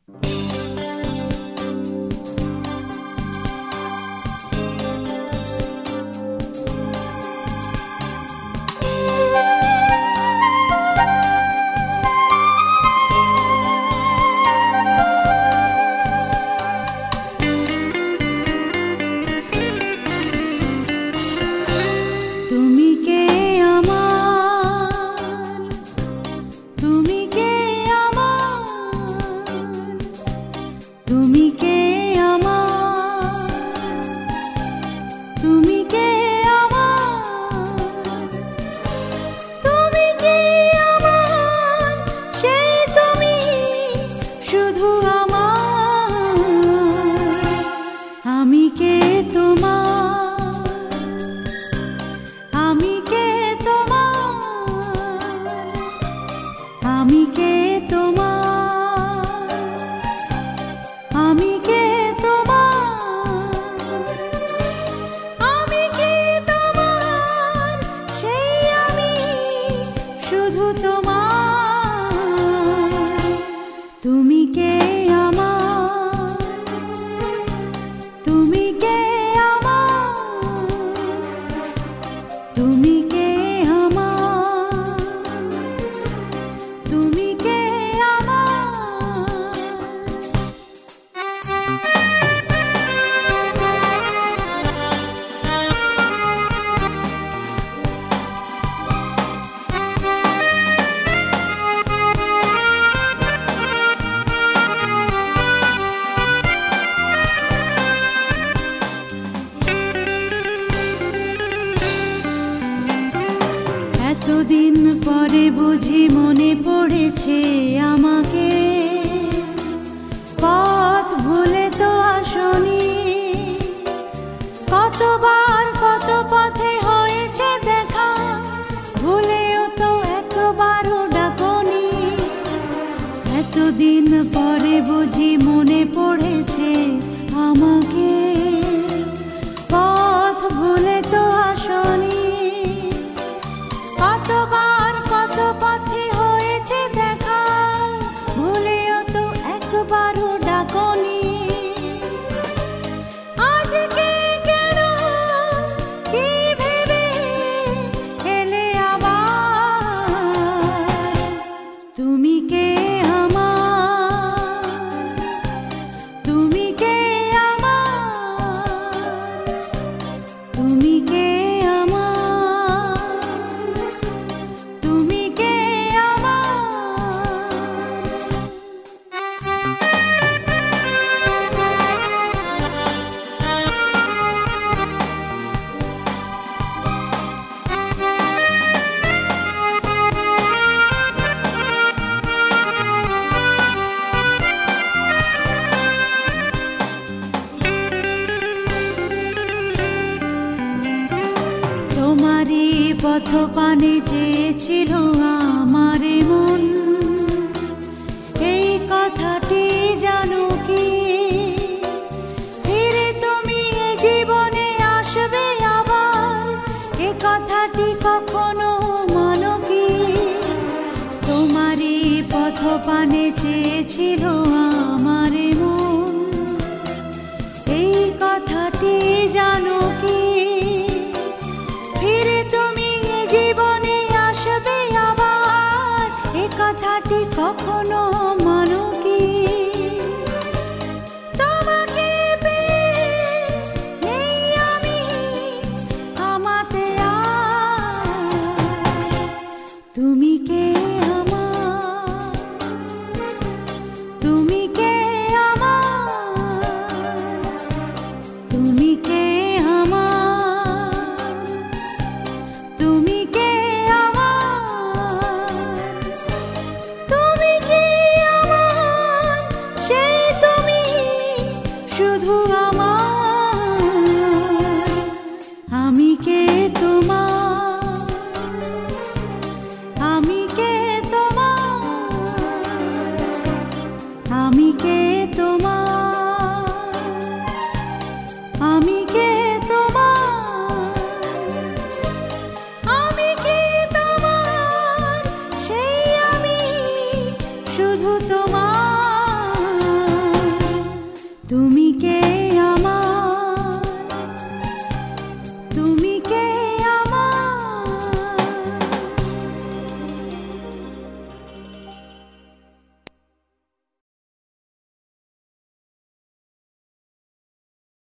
এতদিন পরে বুঝি মনে পড়েছে আমাকে, পথ ভুলে তো আসনি। কতবার কত পথে হয়েছে দেখা, ভুলেও তো একবারও ডাকনি। এতদিন পরে বুঝি মনে পড়েছে আমাকে, পথ ভুলে তো আসনি। কতবার কত পথে হয়েছে দেখা, ভুলেও তো একবারও ডাকনি। আজকে কেন কি ভেবে এলে আবার, তুমি কে আমার, তুমি কে আমার, তুমি কে তোমারই পথ পানে চেয়েছিল আমার মন, এই কথাটি জানো কি? ফিরে তুমি এ জীবনে আসবে আবার, এ কথাটি কখনো মানো কি? তোমারই পথ পানে চেয়েছিল আমার মন, এই কথাটি জানো কি? ফিরে তুমি এ জীবনে আসবে আবার, এ কথাটি কখনো মানো কি? তোমাকে পেয়ে নেই আমি আমাতে আর, তুমি কে আমার, তুমি কে আমার, তুমি কে আমার, তুমি কে আমার, তুমি কি আমার, সেই তুমি শুধু আমার। আমি কে তোমার, আমি কে তোমার, আমি কে তোমার।